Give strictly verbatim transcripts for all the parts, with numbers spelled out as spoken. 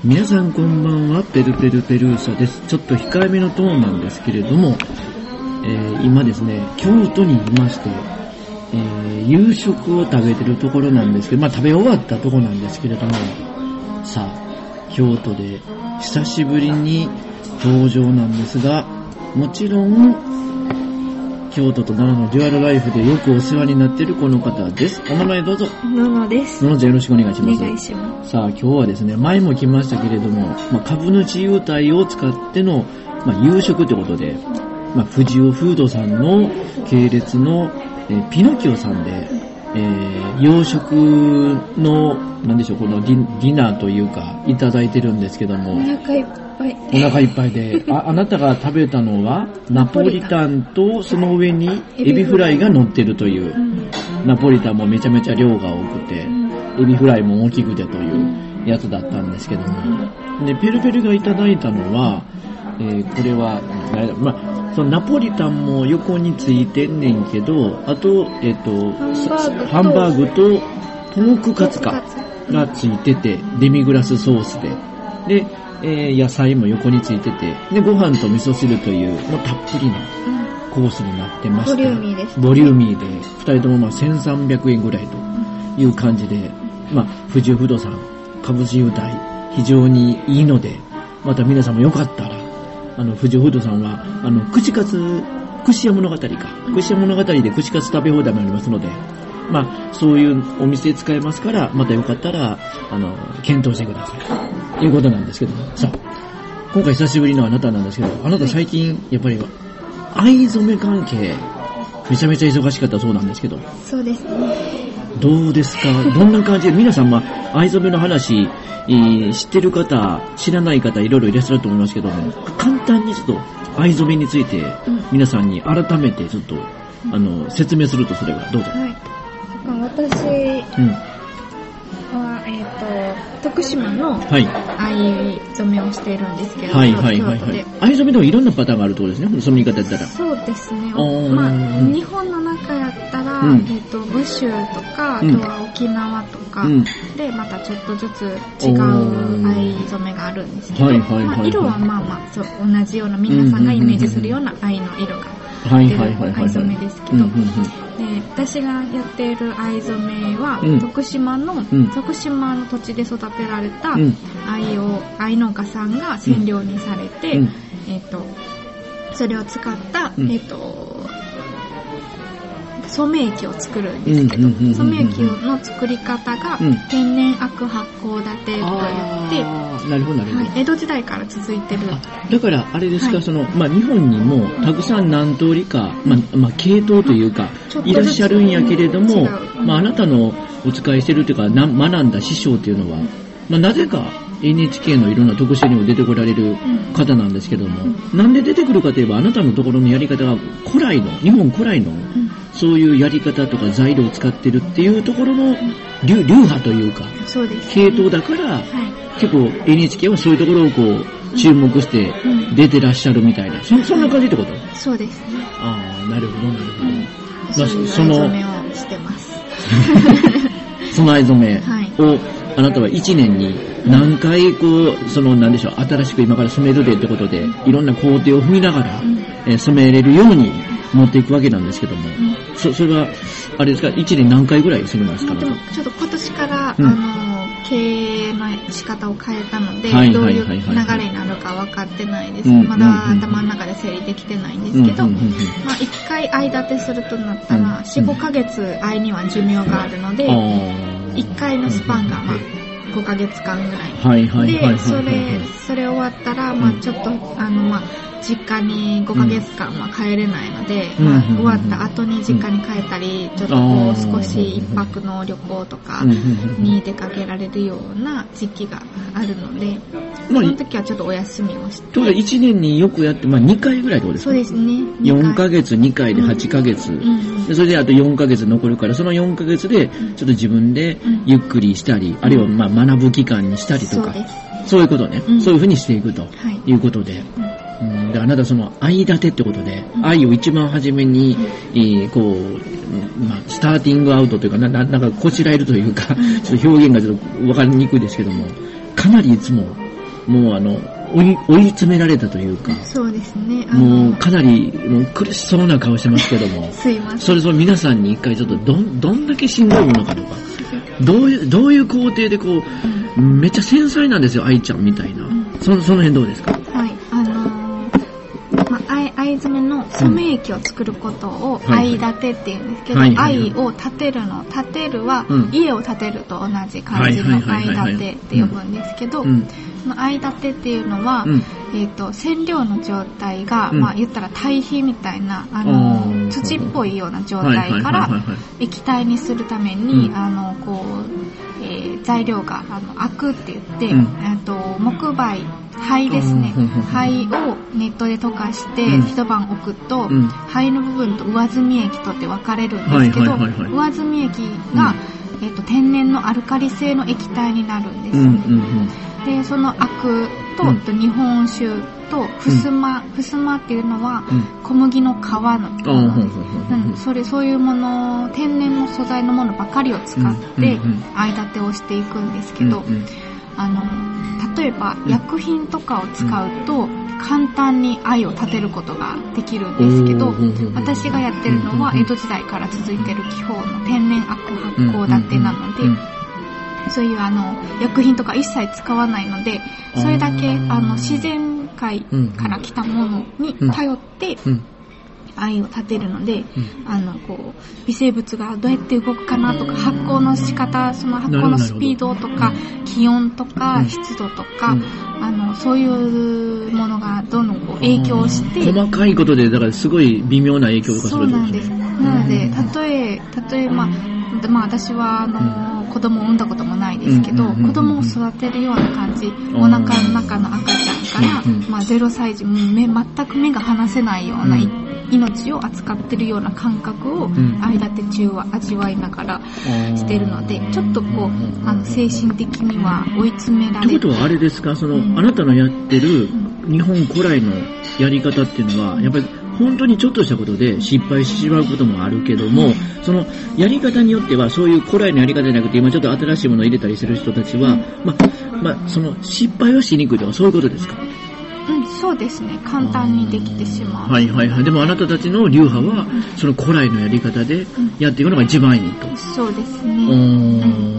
皆さんこんばんは、ペルペルペルーサです。ちょっと控えめのトーンなんですけれども、えー、今ですね、京都にいまして、えー、夕食を食べてるところなんですけど、まあ食べ終わったところなんですけれども、さあ、京都で久しぶりに登場なんですが、もちろん、京都と奈良のデュアルライフでよくお世話になっているこの方です。お名前どうぞ。 ののです。 ののちゃんよろしくお願いします。 お願いします。 さあ今日はですね、前も来ましたけれども、まあ、株主優待を使っての、まあ、夕食ということで、まあ、藤尾フードさんの系列の、えー、ピノキオさんで、えー、洋食の、なんでしょう、このディ、ディナーというか、いただいてるんですけども、 お腹いっぱい。 お腹いっぱいで、あ、あなたが食べたのは、ナポリタンと、その上にエビフライが乗ってるという、うん、ナポリタンもめちゃめちゃ量が多くて、うん、エビフライも大きくてというやつだったんですけども、うん、で、ペルペルがいただいたのは、えー、これは、まあ、そのナポリタンも横についてんねんけど、あと、えっ、ー、と、ハンバーグとポークカツかがついてて、デミグラスソースで、で、えー、野菜も横についてて、で、ご飯と味噌汁という、もうたっぷりなコースになってまして、 ボリューミーです、 ね。ボリューミーで、二人ともまあせんさんびゃくえんぐらいという感じで、まあ、藤尾不動産、株主優待、非常にいいので、また皆さんもよかったら、あの、藤尾不動産は、あの、串カツ、串屋物語か。串屋物語で串カツ食べ放題もありますので、まあ、そういうお店使えますから、またよかったら、あの、検討してください。ということなんですけども。さあ、今回久しぶりのあなたなんですけど、あなた最近、やっぱり、藍染め関係、めちゃめちゃ忙しかったそうなんですけど。 そうですね。 どうですか？どんな感じで、皆さん、まあ、藍染めの話、えー、知ってる方、知らない方、いろいろいらっしゃると思いますけども、簡単にちょっと、藍染めについて、皆さんに改めてちょっと、あの、説明するとすれば、どうぞ。 はい。私は、えっと、徳島の藍染めをしているんですけど、 はいはいはいはい。藍染めでもいろんなパターンがあるってことですね、その言い方やったら。 そうですね。まあ、日本の中やったら、うん、えっと、武州とか、あとは沖縄とか、うん、で、またちょっとずつ違う藍染めがあるんですけど、はいはいはいはい、まあ、色はまあまあそう、同じような、皆さんがイメージするような藍の色が出る藍染めですけど、で、私がやっている藍染めは、うん、徳島の、うん、徳島の土地で育てられた藍を、藍農家さんが染料にされて、うん、えっと、それを使った、うん、えっと、染め液を作るんですけど、染め液の作り方が、うん、天然アク発酵立てといって、 なるほどなるほど、はい、 江戸時代から続いてる。 だからあれですか、はい、そのまあ日本にもたくさん何通りか、まあまあ系統というか、いらっしゃるんやけれども、まああなたのお使いしてるというかな学んだ師匠というのは、まあなぜか エヌエイチケー のいろんな特集にも出てこられる方なんですけども、うん、なんで出てくるかといえば、あなたのところのやり方が古来の日本古来の、うん、そういうやり方とか材料を使ってるっていうところの流派というか、 そうです、 系統だから、はい、結構 エヌエイチケー はそういうところをこう注目して出てらっしゃるみたいな、そ, そんな感じってこと？ そうですね。 ああ、なるほどなるほど。うん、 そういう藍染めをしてます。 その藍染めを、はい、あなたはいちねんに何回こう、そのなんでしょう、新しく今から染めるでってことで、いろんな工程を踏みながら、うん、えー、染めれるように持っていくわけなんですけども、うん、そ, それは、あれですか、いちねん何回ぐらい染めますか？ でもちょっと今年から、うん、あの、経営の仕方を変えたので、はいはいはいはい、どういう流れになるか分かってないです。うん、まだ頭の中で整理できてないんですけど、うんうんうんうん、まあいっかい藍立てするとなったら、よん、ごかげつ藍には寿命があるので、いっかいのスパンが、まあ、ごかげつかんぐらい。はいはいはいはいはい、で、それ、それ終わったら、まあちょっと、あの、まあ実家にごかげつかんは帰れないので、うんまあ、終わった後に実家に帰ったり、うん、ちょっとこう少し一泊の旅行とかに出かけられるような時期があるので、その時はちょっとお休みをして。 いちねんによくやって、まあにかいぐらいどうですか？ そうですね。 よんかげつにかいではちかげつ、うんうん、でそれであとよんかげつ残るから、そのよんかげつでちょっと自分でゆっくりしたり、うん、あるいはまあ学ぶ期間にしたりとか、そうです。そういうことね、うん、そういうふうにしていくということで、はい、うん、であなたその藍立てってことで、うん、藍を一番初めに、うん、えー、こう、まあ、スターティングアウトというか な, なんかこしらえるというか、うん、ちょっと表現がちょっと分かりにくいですけども、かなりいつももうあの、追い、追い詰められたというか。 そうですね。 もうかなりもう苦しそうな顔してますけども。 すいません。 それぞれ皆さんに一回ちょっとどん、どんだけしんどいものかとか。どういう、どういう工程でこう、うん、めっちゃ繊細なんですよ、愛ちゃんみたいな。うん、その、その辺どうですか？ はい。あのー、まあ、藍、藍染めの染め液を作ることを藍立てって言うんですけど、はいはいはい、藍を立てるの、立てるは、うん、家を建てると同じ感じの藍立てって呼ぶんですけど、その藍立てっていうのは、うん、えっと、染料の状態が、うん、まあ言ったら堆肥みたいな、あの、土っぽいような状態から液体にするために、うん、あの、こう、えー、材料が、あの、アクって言って、うん、えっと、木灰、灰ですね。灰を熱湯で溶かして、うん、一晩置くと、うん、灰の部分と上澄み液とって分かれるんですけど、上澄み液が、うん、えっと、天然のアルカリ性の液体になるんですね。うんうんうん、で、そのアクと、うん、と日本酒とふすま、うん、ふすまっていうのは、うん、小麦の皮のものです。うん、それ、そういうもの、天然の素材のものばかりを使って、藍立てをしていくんですけど、うんうん、あの、例えば薬品とかを使うと、簡単に藍を立てることができるんですけど、私がやってるのは江戸時代から続いてる気泡の天然アク発酵立てなので、そういうあの薬品とか一切使わないので、それだけあの自然界から来たものに頼って藍を立てるので、うん、あのこう微生物がどうやって動くかなとか、発酵の仕方、その発酵のスピードとか、気温とか、湿度とか、うん、あのそういうものがどんどんこう影響して、 細かいことでだからすごい微妙な影響がするんですね。 そうなんです。なので例え例えまあまあ私はあの、うん、子供を産んだこともないですけど、うんうんうんうん、子供を育てるような感じ、お腹の中の赤ちゃんから、うんうん、まあゼロさい児、目全く目が離せないような、うん、命を扱ってるような感覚を藍立て中は味わいながらしてるので、ちょっとこうあの精神的には追い詰められる。 ということはあれですか、その、うん、あなたのやってる日本古来のやり方っていうのはやっぱり本当にちょっとしたことで失敗してしまうこともあるけども、そのやり方によってはそういう古来のやり方じゃなくて今ちょっと新しいものを入れたりする人たちは、まあ、まあ、その失敗はしにくいとかそういうことですか？ うん、そうですね。簡単にできてしまう。 はいはいはい。でもあなたたちの流派は、うん、その古来のやり方でやっていくのが一番いいと。うん、 そうですね。うん、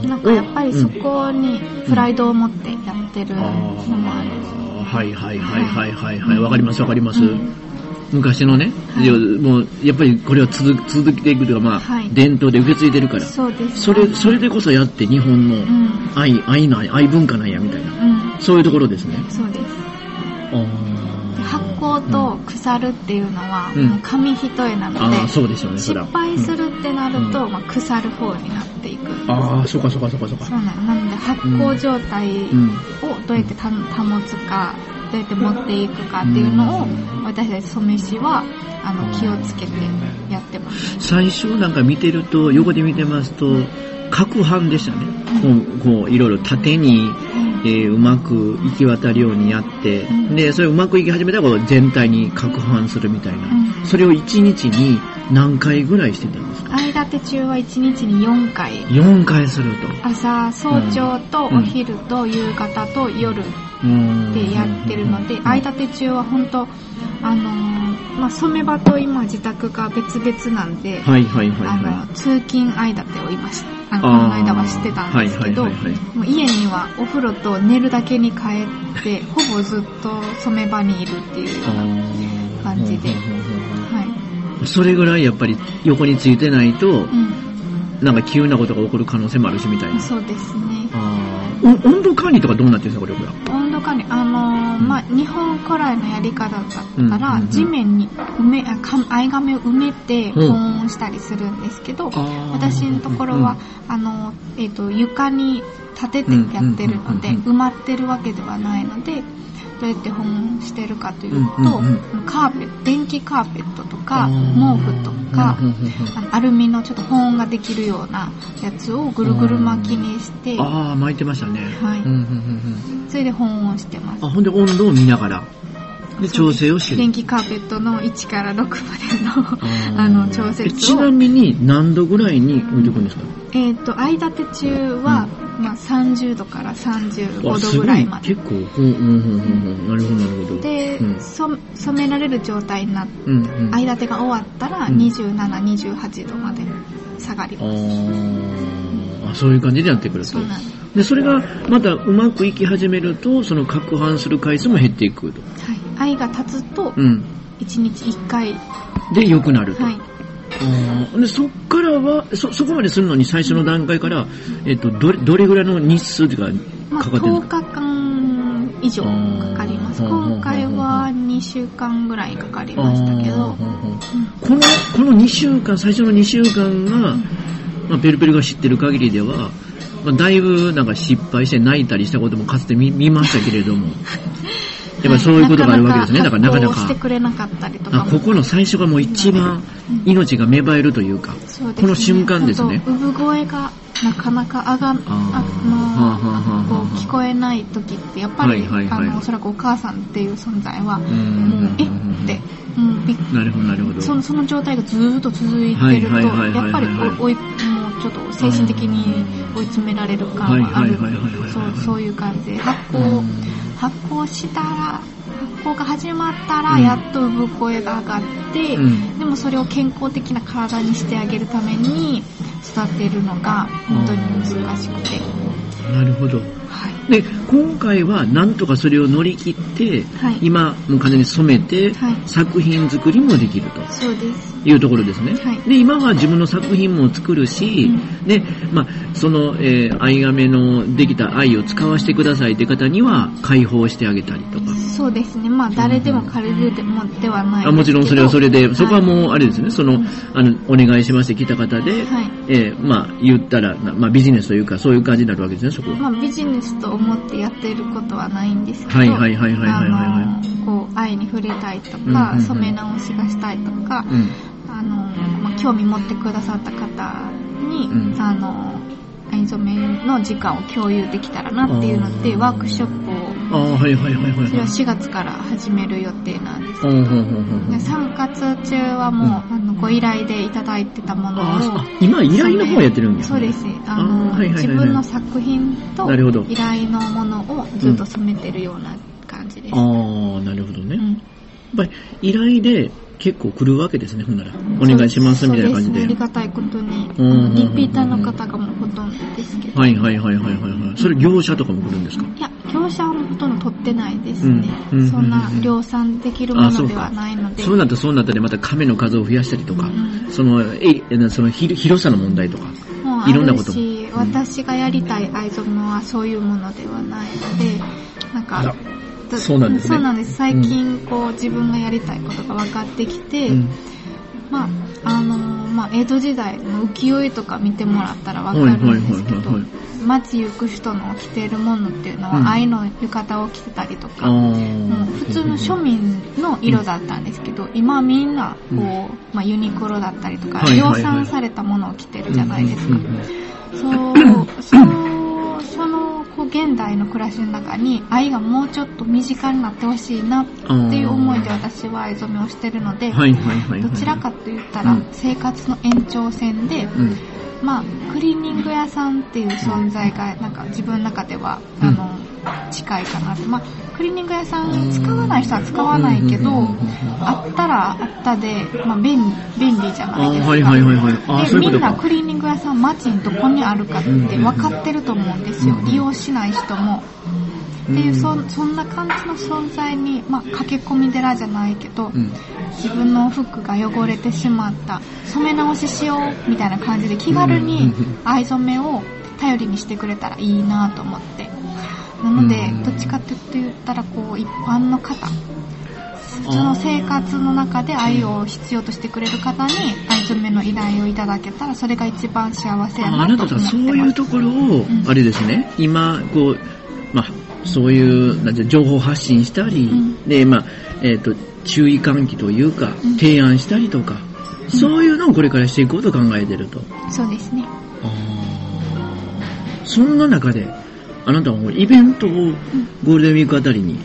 なんかやっぱりそこにプライドを持ってやってるのもある。 うん、はいはいはいはいはいはい。わかりますわかります。うん、昔のね、はい、もうやっぱりこれは続続けていくというか、まあ、はい、伝統で受け継いでるから。 そうです。 それそれでこそやって日本の愛、うん、愛の愛文化なんやみたいな、うん、そういうところですね。 そうです。発酵と腐るっていうのは、うん、もう紙一重なので、 あ、そうでしょうね、 失敗するってなると、うん、まあ、腐る方になっていくんです。 ああ、そうかそうかそうかそうか。 そうなの。なので発酵状態をどうやってた保つか、どうやって持っていくかっていうのを、私たち染め師はあの気をつけてやってます。 最初なんか見てると、横で見てますと、攪拌でしたね。うん、こう、こういろいろ縦に、えー、うまく行き渡るようにやって、うん、でそれうまくいき始めたら全体に攪拌するみたいな、うん、それをいちにちに何回ぐらいしてたんですか？ 藍立て中はいちにちによんかい。 よんかいすると。 朝、早朝とお昼と夕方と夜でやってるので、藍立て中は本当あのー、まあ、染め場と今自宅が別々なんで、はいはいはいはい、あの通勤藍立てを今しあのこの間はしてたんですけど、はいはいはいはい、もう家にはお風呂と寝るだけに帰ってほぼずっと染め場にいるっていうような感じで、はい、 それぐらいやっぱり横についてないと、うん、なんか急なことが起こる可能性もあるしみたいな。 そうですね。 あ、温度管理とかどうなってるんですか、これは？ 温度管理、あのーうん、まあ、日本古来のやり方だったら、うんうんうん、地面に埋め、藍亀を埋めて保温したりするんですけど、うん、私のところは、うん、あの、えっと、床に立ててやってるので、埋まってるわけではないので、どうやって保温してるかというと、うんうん、カーペット、電気カーペットとか毛布とか、うんうんうん、アルミのちょっと保温ができるようなやつをぐるぐる巻きにして、 ああ、巻いてましたね。 はい、うんうんうんうん。それで保温してます。 あ、ほんで温度を見ながら。 で調整をしてる。 電気カーペットのいちからろくまでのあの調節を。 ちなみに何度ぐらいに置いておくんですか？ えっ、ー、と間立て中は、うん、まあ、さんじゅうどからさんじゅうごどぐらいまで。 結構、うんうんうんうん、なるほどなるほど。 で、うん、そ染められる状態になって、うんうん、間立てが終わったらにじゅうなな、にじゅうはちどまで下がります。 ああ、そういう感じでやってくると。 そうなんです。 でそれがまたうまくいき始めると、その攪拌する回数も減っていくと。 はい。愛が立つと、うん、いちにちいっかいで良くなると。 はい。 あでそっからはそそこまでするのに最初の段階から、えっと、どれどれぐらいの日数というかかかってるんですか？ まあ、とおかかん以上かかります。今回はにしゅうかんぐらいかかりましたけど、うん、 このこのにしゅうかん最初のにしゅうかんが、うんまあ、ペルペルが知ってる限りでは、まあ、だいぶなんか失敗して泣いたりしたこともかつて 見, 見ましたけれどもやっぱそういうことがあるわけですね。だからなかなかしてくれなかったりとかも、 あここの最初がもう一番命が芽生えるというか、うん、この瞬間ですね。 産声がなかなか上がんあのこう聞こえない時ってやっぱり、はいはいはい、あのおそらくお母さんっていう存在はもうえってもうびっなるほどなるほどそ, その状態がずーっと続いてるとやっぱりおいもうちょっと精神的に追い詰められる感はある。そういう感じで発酵発酵したら発酵が始まったらやっと産声が上がって、うん、でもそれを健康的な体にしてあげるために育てるのが本当に難しくて。 なるほど。はい、で今回はなんとかそれを乗り切って、はい、今もう完全に染めて、はい、作品作りもできると。 そうです。 いうところですね。はい、で今は自分の作品も作るし、うん、でまあその、えー、藍亀のできた藍を使わせてくださいって方には開放してあげたりとか。 そうですね。まあ誰でも借りるでもではないですけど。あもちろんそれはそれで、そこはもうあれですね。その、うん、あのお願いしまして来た方で、はい、えー、まあ言ったらまあビジネスというかそういう感じになるわけですね。そこは。 まあビジネスと思ってやっていることはないんですけど。 はいはいはいはいはいはいはい。 こう藍に触れたいとか、うんうんうん、染め直しがしたいとか。うんあのまあ、興味持ってくださった方に、うん、あの藍染めの時間を共有できたらなっていうのでワークショップをあ、はいはいはいはい、それはしがつから始める予定なんですけど、でさんがつ中はもう、うん、あのご依頼でいただいてたものを今依頼の方やってるんですね。そうです。あの、はいはいはいはい、自分の作品と依頼のものをずっと染めてるような感じです。 うん、ああなるほどね、うん、やっぱり依頼で結構来るわけですね。ほんならお願いしますみたいな感じで。 ありがたいことにリピーターの方がもうほとんどですけど。 はいはいはいはいはいはい。それ業者とかも来るんですか？ いや業者はほとんど取ってないですね。うん、そんな量産できるものではないので。 そうなったらそうなったらまた亀の数を増やしたりとか、うん、そのえその広さの問題とかいろんなことも。 し、うん、私がやりたい藍染めはそういうものではないので、なんか。 そうなんですね。 そうなんです。最近こう、うん、自分がやりたいことが分かってきて、うん、まああのまあ江戸時代の浮世絵とか見てもらったら分かるんですけど、街行く人の着ているものっていうのは、うん、藍の浴衣を着てたりとか、もう普通の庶民の色だったんですけど、うん、今みんなこう、まあ、ユニクロだったりとか、量産されたものを着てるじゃないですか。そうそのそのこう現代の暮らしの中に藍がもうちょっと身近になってほしいなっていう思いで私は藍染めをしてるので、どちらかと言ったら生活の延長線で、うん、まあクリーニング屋さんっていう存在がなんか自分の中では、うん、あの近いかなと。まあクリーニング屋さん使わない人は使わないけど、あったらあったで、まあ、便, 便利じゃないですか。はいはいはいはい、でみんなクリーニング屋さん街にどこにあるかって分かってると思うんですよ。利用しない人もっていう そ, そんな感じの存在に、まあ、駆け込み寺じゃないけど、うん、自分の服が汚れてしまった染め直ししようみたいな感じで気軽に藍染めを頼りにしてくれたらいいなと思って、なのでどっちかって言ったらこう一般の方、その生活の中で藍を必要としてくれる方に藍染めの依頼をいただけたらそれが一番幸せやなと思ってます。 あなたはそういうところを、うん、あれですね、今こうまあそういうなんて情報発信したり、うん、でまあえっ、ー、と注意喚起というか、うん、提案したりとか、うん、そういうのをこれからしていこうと考えてると。 そうですね。あそんな中であなたはもうイベントをゴールデンウィークあたりに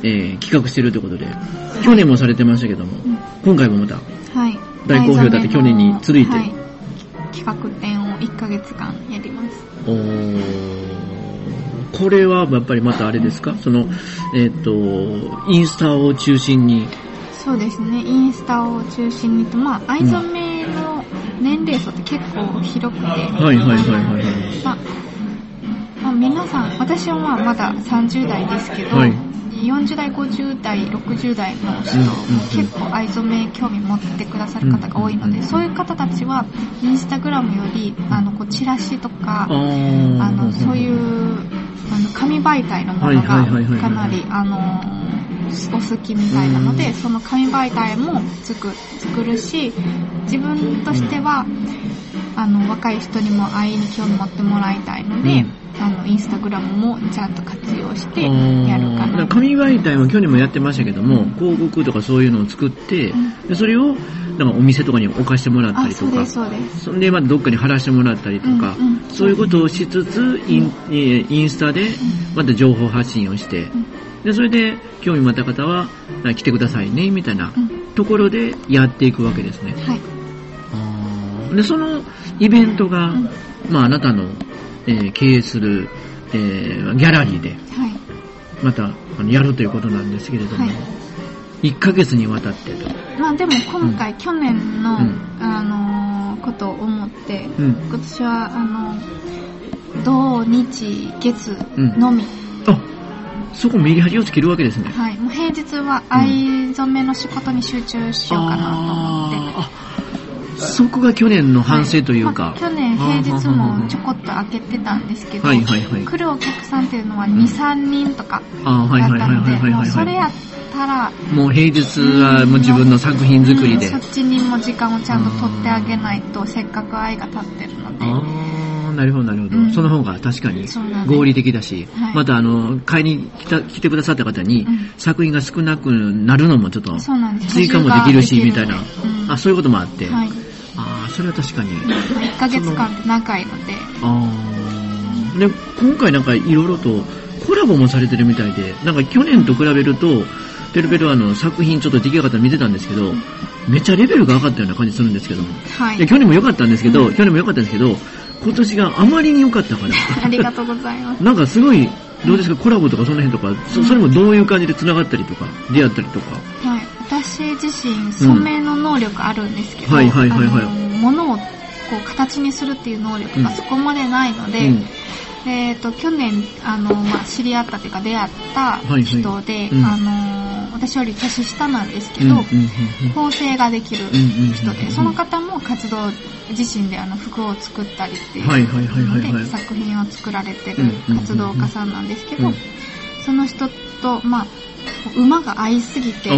えー、企画してるということで、去年もされてましたけども、うん、今回もまた、 はい、 大好評だって去年に続いて、はい、 企画展をいっかげつかんやります。 おー、これはやっぱりまたあれですか、その、えっと、インスタを中心に。 そうですね、インスタを中心にと、まあ、藍染めの年齢層って結構広くて、はいはいはいはい、 まあまあ、皆さん、私はまあまださんじゅう代ですけど、はい、よんじゅう代、ごじゅう代、ろくじゅう代の人も結構藍染め興味持ってくださる方が多いので、そういう方たちはインスタグラムよりあのこうチラシとか、あのそういうあの紙媒体のものがかなりあのお好きみたいなので、その紙媒体も作作るし、自分としてはあの若い人にも藍に興味持ってもらいたいので、あのインスタグラムもちゃんと活用してやるかな。 紙媒体も去年もやってましたけども、広告とかそういうのを作って、うん、でそれをなんかお店とかに置かしてもらったりとか、 そうですそうです。 そんでまたどっかに貼らしてもらったりとか、うんうん、そういうことをしつつイン、インスタでまた情報発信をして、うん、でそれで興味持った方は来てくださいねみたいなところでやっていくわけですね。 はい。 あでそのイベントが、うん、まああなたのえー、経営する、えー、ギャラリーでまた、はい、あのやるということなんですけれども、はい、いっかげつにわたってと。 まあでも今回、うん、去年の、うん、あのー、ことを思って、うん、今年はあの土日月のみ、 うん、あそこメリハリをつけるわけですね。 はい、もう平日は藍染めの仕事に集中しようかなと思って、うん、あそこが去年の反省というか、 はい、まあ、去年平日もちょこっと開けてたんですけど、はいはいはい、来るお客さんっていうのはに、さんにんとかだったので、もうそれやったらもう平日はもう自分の作品作りで、 そっちにも時間をちゃんと取ってあげないと、せっかく愛が立ってるので。 あ、なるほどなるほど、うん、その方が確かに合理的だし、はい、またあの買いに来た来てくださった方に、うん、作品が少なくなるのもちょっと追加もできるしみたいな、うん、あ、そういうこともあって、はい、ああ、それは確かに。いっかげつかんって長いので。 ああ。で、今回なんかいろいろとコラボもされてるみたいで、なんか去年と比べると、ペルペルあの作品ちょっと出来上がったの見てたんですけど、めっちゃレベルが上がったような感じするんですけども。はい。で去年も良かったんですけど、うん、去年も良かったんですけど、今年があまりに良かったから。 ありがとうございます。 なんかすごい、どうですか、コラボとかその辺とか、そ, それもどういう感じで繋がったりとか、出会ったりとか。 はい。私自身染めの能力あるんですけど、うん、はいはいはいはい、あの物をこう形にするっていう能力がそこまでないので、うん、えっ、ー、と去年あの、まあ、知り合ったというか出会った人で、はいはい、うん、あの私より年下なんですけど、うんうんうんうん、縫製ができる人で、その方も活動自身であの服を作ったりっていうので作品を作られてる活動家さんなんですけど、うんうんうん、その人とまあ馬が合いすぎて、はい、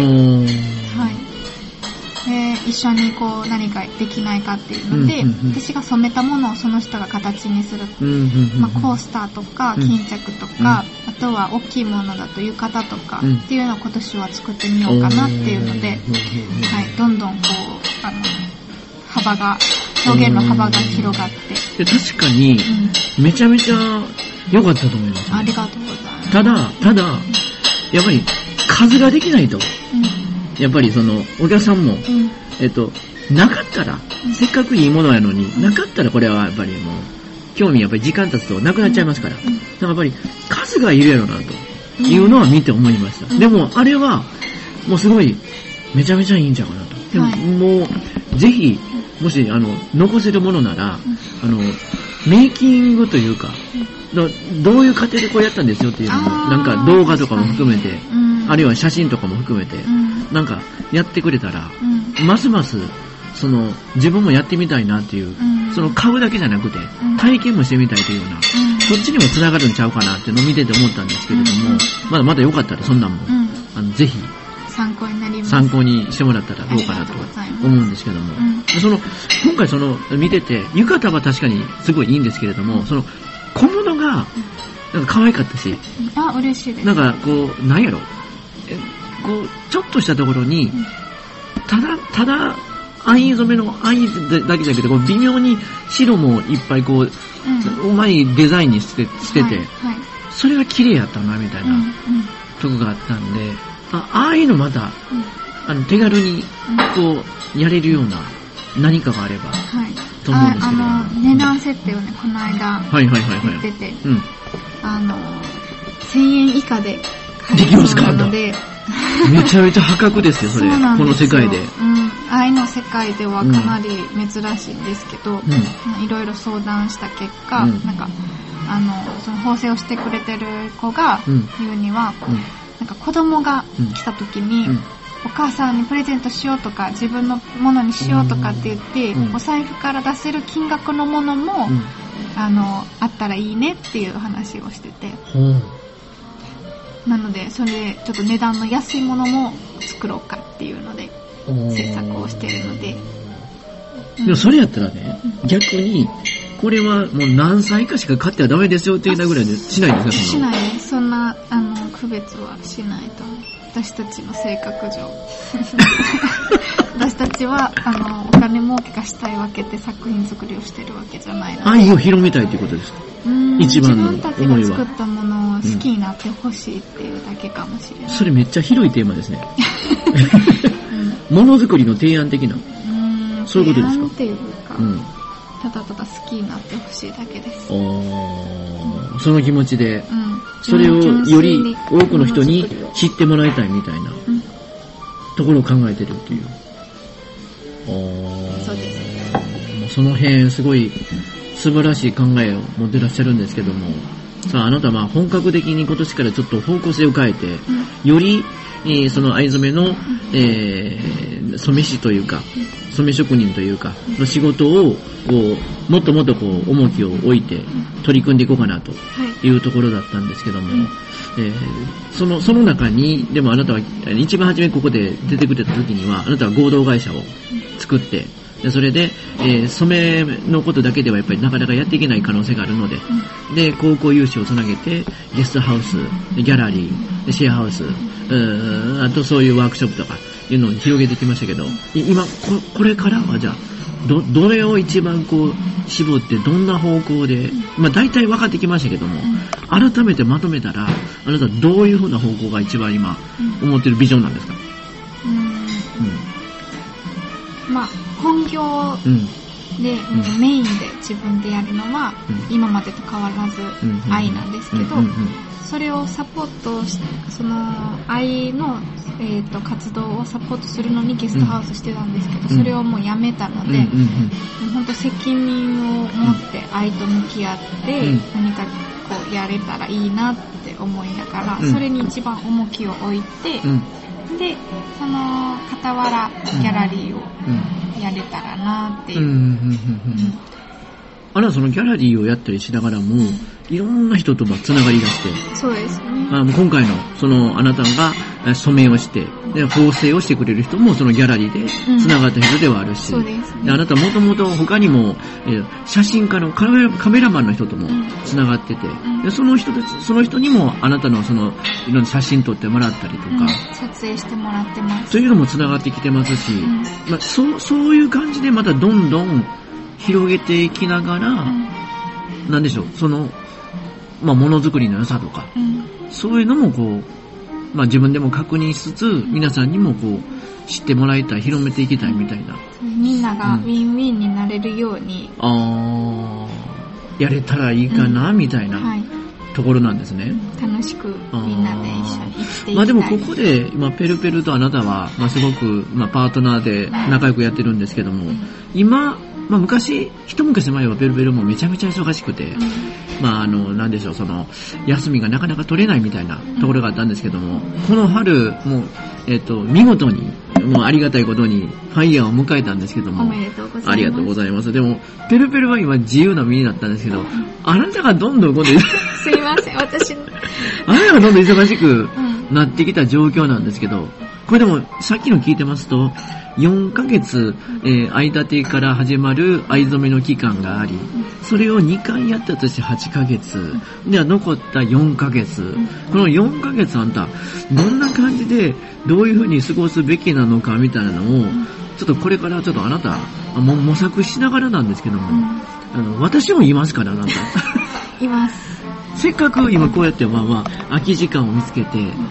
で一緒にこう何かできないかっていうので、うんうんうん、私が染めたものをその人が形にする、うんうんうん、まあ、コースターとか巾着とか、うん、あとは大きいものだと浴衣とかっていうのを今年は作ってみようかなっていうので、はい、どんどんこうあの幅が表現の幅が広がって、 で確かにめちゃめちゃ良かったと思います、ね、 ありがとうございます。 ただただ、うん、やっぱり数ができないと、うん、やっぱりそのお客さんも、うん、えっとなかったら、うん、せっかくいいものやのに、うん、なかったらこれはやっぱりもう興味やっぱり時間経つとなくなっちゃいますから、うん、だからやっぱり数がいるやろなというのは見て思いました、うん、でもあれはもうすごいめちゃめちゃいいんちゃうかなと、でも、はい、もうぜひもしあの残せるものなら、うん、あのメイキングというか、うん、どういう過程でこうやったんですよっていうのもなんか動画とかも含めて、うん、あるいは写真とかも含めて、うん、なんかやってくれたら、うん、ますますその自分もやってみたいなっていう、うん、その買うだけじゃなくて、うん、体験もしてみたいというような、うん、そっちにも繋がるんちゃうかなっていうのを見てて思ったんですけれども、うん、まだまだよかったらそんなんも、うん、あのぜひ参考になります。 参考にしてもらったらどうかなと思うんですけども、うん、その今回その見てて浴衣は確かにすごいいいんですけれども、うん、その小物がなんか可愛かったし、 あ、嬉しいです。 なんかこうなんやろ、えこうちょっとしたところに、うん、ただただ藍染めの藍だけじゃなくてこう微妙に白もいっぱいこう、うん、うまいデザインにしてしてて、はいはい、それが綺麗やったなみたいな、うんうん、 とこがあったんで、あ, ああいうのまた、うん、あの手軽にこうやれるような何かがあれば、はい、と思うんですけど、 ああの値段設定をね、この間言ってて、うん、あのせんえん以下で買えるので、 めちゃめちゃ破格ですよ、それ。そうなんですよ、この世界で。 うん。愛の世界ではかなり珍しいんですけど、うん、いろいろ相談した結果、うん、なんか、あの、その縫製をしてくれてる子が言うには、うん、なんか子供が来た時に、うん、お母さんにプレゼントしようとか、自分のものにしようとかって言って、うん、お財布から出せる金額のものも、うん、あの、あったらいいねっていう話をしてて、うんなので、それでちょっと値段の安いものも作ろうかっていうので、制作をしているので。 うん、でもそれやったらね、うん、逆に、これはもう何歳かしか買ってはダメですよっていうぐらいでしないんですか？ しないね。そんな、あの、区別はしないと思う。私たちの性格上。私たちは、あの、お金儲けがしたいわけで作品作りをしてるわけじゃないので。 愛を広めたいってことですか？一番の思いは。 自分たちが作ったものを好きになってほしいっていうだけかもしれない。うん、 それめっちゃ広いテーマですね。ものづくりの提案的な。うんそういうことですか？ 提案っていうか、うん、ただただ好きになってほしいだけです。おーその気持ちで、うん、それをより多くの人に知ってもらいたいみたいな、うん、ところを考えてるっていう。 そうです。 もうその辺すごい素晴らしい考えを持ってらっしゃるんですけども、さああなたはまあ本格的に今年からちょっと方向性を変えて、うん、より、えー、その藍染めの、えー、染め師というか染め職人というかの仕事をこうもっともっとこう重きを置いて取り組んでいこうかなというところだったんですけども、はいえー、そのその中にでもあなたは一番初めここで出てくれた時にはあなたは合同会社を作ってでそれで、えー、染めのことだけではやっぱりなかなかやっていけない可能性があるので、うん、で高校有志をつなげてゲストハウス、ギャラリー、シェアハウス、うん、あとそういうワークショップとかいうのを広げてきましたけど、今 こ, これからはじゃあ ど, どれを一番こう絞ってどんな方向で、まあ大体分かってきましたけども、改めてまとめたらあなたどういうふうな方向が一番今思ってるビジョンなんですか？うん、うん 、まあ本業で、うん、メインで自分でやるのは、うん、今までと変わらず愛なんですけど、うんうんうん、それをサポートしその愛の、えー、と活動をサポートするのにゲストハウスしてたんですけど、うん、それをもうやめたので、うんうんうん、本当責任を持って愛と向き合って、うん、何かこうやれたらいいなって思いながら、うん、それに一番重きを置いて、うんで、その傍らギャラリーをやれたらなっていう。うんうんうんうん、 あれはそのギャラリーをやったりしながらも、うん、いろんな人とつながりだして。 そうですね。 あ今回のそのあなたが染めをしてで縫製をしてくれる人もそのギャラリーでつながった人ではあるし、うん、そうですね、であなたもともと他にも、えー、写真家のカメラ、カメラマンの人ともつながってて、うん、でその人たちその人にもあなたのそのいろんな写真撮ってもらったりとか、うん、 撮影してもらってますというのもつながってきてますし、うんまあ、そうそういう感じでまたどんどん広げていきながら、うん、なんでしょうそのまあものづくりの良さとか、うん、そういうのもこうまあ自分でも確認しつつ皆さんにもこう知ってもらいたい広めていきたいみたいな、 みんながウィンウィンになれるように、 うん、ああやれたらいいかな、うん、みたいな、はい、ところなんですね。 楽しくみんなで一緒に生きていきたい。 まあでもここで、まあ、ペルペルとあなたは、まあ、すごく、まあ、パートナーで仲良くやってるんですけども、うん、今、まあ、昔一昔前はペルペルもめちゃめちゃ忙しくて、うん、まああのなんでしょうその休みがなかなか取れないみたいなところがあったんですけども、この春もうえっと見事にもうありがたいことにファイヤーを迎えたんですけども、 おめでとうございます。 ありがとうございます。でもペルペルは今自由な身になったんですけど、あなたがどんどん今度すいません私あなたがどんどん忙しくなってきた状況なんですけど、これでもさっきの聞いてますとよんかげつ、えー、間立てから始まる藍染めの期間があり、それをにかいやったとしてはちかげつでは残ったよんかげつ、このよんかげつあんたどんな感じでどういう風に過ごすべきなのかみたいなのをちょっとこれからちょっとあなたも模索しながらなんですけども、あの私もいますからあなたいます。 せっかく今こうやってまあまあ空き時間を見つけて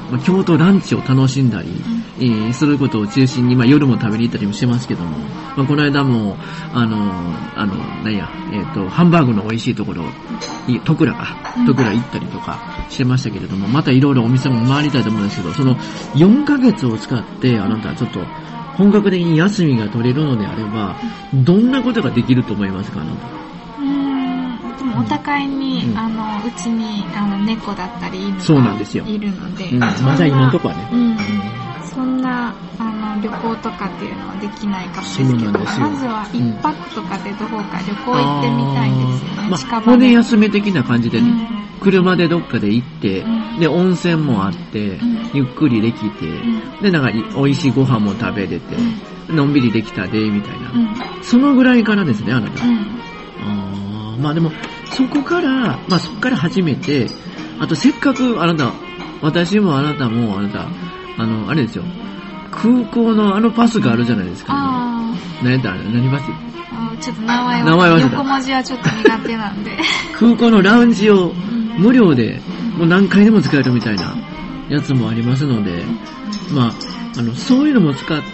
まあ、京都ランチを楽しんだり、うんえー、することを中心に、まあ、夜も食べに行ったりもしてますけども、まあ、この間も、あの、あの、なんや、えっと、ハンバーグの美味しいところ、戸倉か、戸倉行ったりとかしてましたけれども、またいろいろお店も回りたいと思うんですけど、そのよんかげつを使って、あなたはちょっと、本格的に休みが取れるのであれば、どんなことができると思いますか、あなた。 お互いに、うん、あのうちにあの猫だったり犬そうなんですよがいるので、 うん、まだ今のとこはね、 うん、そんなあの旅行とかっていうのはできないかもですけど、まずは一泊とかでどこか旅行行ってみたいですよね、 まあ、近場で骨休め的な感じでね、うん、車でどっかで行って、うん、で温泉もあって、うん、ゆっくりできて、うん、でなんか美味しいご飯も食べれて、うん、のんびりできたでみたいな、うん、そのぐらいからですねあなた、うん、あまあでもそこから、まあそこから始めて、あとせっかくあなた、私もあなたもあなた、あの、あれですよ、空港のあのパスがあるじゃないですか、ね。ああ。何やったあれ何パスあちょっと名前は、名前は横文字はちょっと苦手なんで。 空港のラウンジを無料で、もう何回でも使えるみたいなやつもありますので、まあ、あの、そういうのも使って、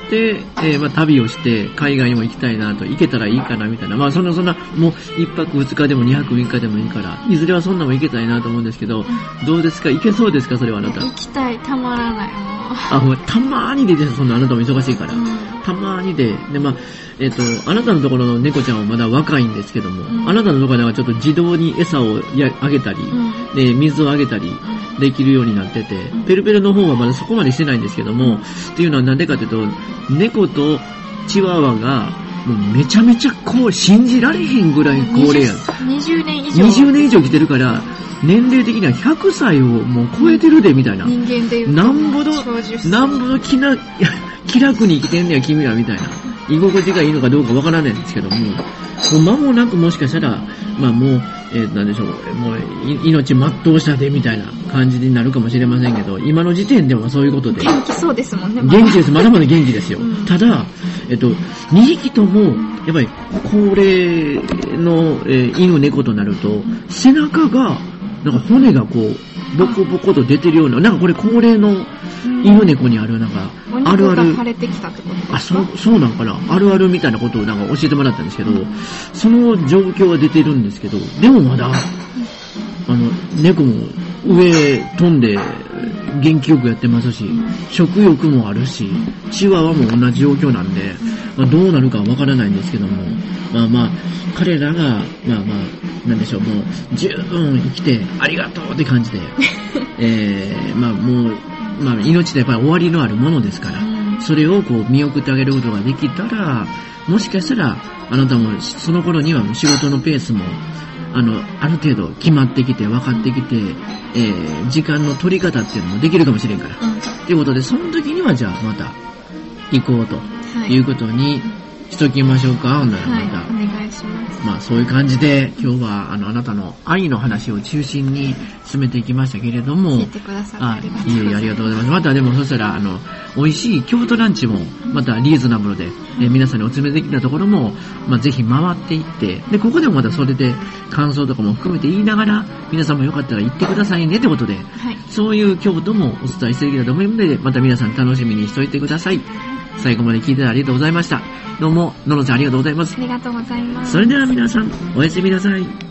えー、まあ、旅をして、海外にも行きたいなと、行けたらいいかな、みたいな。まあ、そんな、そんな、もう、一泊二日でも二泊三日でもいいから、いずれはそんなも行けたいなと思うんですけど、どうですか行けそうですかそれはあなた。 行きたい、たまらない、もう。 あ、もう、たまーにでです、そんなあなたも忙しいから。うん、たまーにで、で、まあ、えっと、あなたのところの猫ちゃんはまだ若いんですけども、うん、あなたのところはちょっと自動に餌をやあげたり、うん、で、水をあげたり、できるようになってて、ペルペルの方はまだそこまでしてないんですけども、っていうのはなんでかというと、猫とチワワが、もうめちゃめちゃこう、信じられへんぐらい高齢やん。 にじゅうねん以上。 にじゅうねん以上来てるから、年齢的にはひゃくさいをもう超えてるで、みたいな。 人間で言うと。 なんぼど、なんぼど気な、気楽に生きてんねや、君ら、みたいな。居心地がいいのかどうかわからないんですけども、もう間もなくもしかしたら、まあもう、えー、なんでしょう、もう、命全うしたで、みたいな感じになるかもしれませんけど、今の時点ではそういうことで。 元気そうですもんね、 まだ元気です。まだまだ元気ですよ。うん、ただ、えっと、にひきとも、やっぱり、高齢の、えー、犬猫となると、背中が、なんか骨がこう、ボコボコと出てるような、なんかこれ高齢の犬猫にある、なんか、あるある。 腫れてきたってことですか？ あ、そう、そうなんかな。あるあるみたいなことをなんか教えてもらったんですけど、うん、その状況は出てるんですけど、でもまだ、あの、猫も上飛んで元気よくやってますし、食欲もあるし、チワワも同じ状況なんで、まあ、どうなるかはわからないんですけども、まあまあ、彼らが、まあまあ、なんでしょう、もう、十分生きて、ありがとうって感じで、えー、まあもう、まあ命ってやっぱり終わりのあるものですから、それをこう見送ってあげることができたら、もしかしたら、あなたもその頃には仕事のペースも、あの、ある程度決まってきて、分かってきて、えー、時間の取り方っていうのもできるかもしれんから。うん、ということで、その時にはじゃあまた行こうということにしときましょうか。ほんならまた、 はい、お願いします。 まあそういう感じで今日はあのあなたの愛の話を中心に進めていきましたけれども、 聞いてくださってありがとうございます。 いえいえありがとうございます。またでもそしたらあの美味しい京都ランチもまたリーズナブルで、うん、え皆さんにお勧めできたところもまあぜひ回っていってでここでもまたそれで感想とかも含めて言いながら皆さんもよかったら行ってくださいねってことで、はい、そういう京都もお伝えしていきたいと思いますのでまた皆さん楽しみにしておいてください。最後まで聞いてありがとうございました。どうもののちゃんありがとうございます。 ありがとうございます。 それでは皆さんおやすみなさい。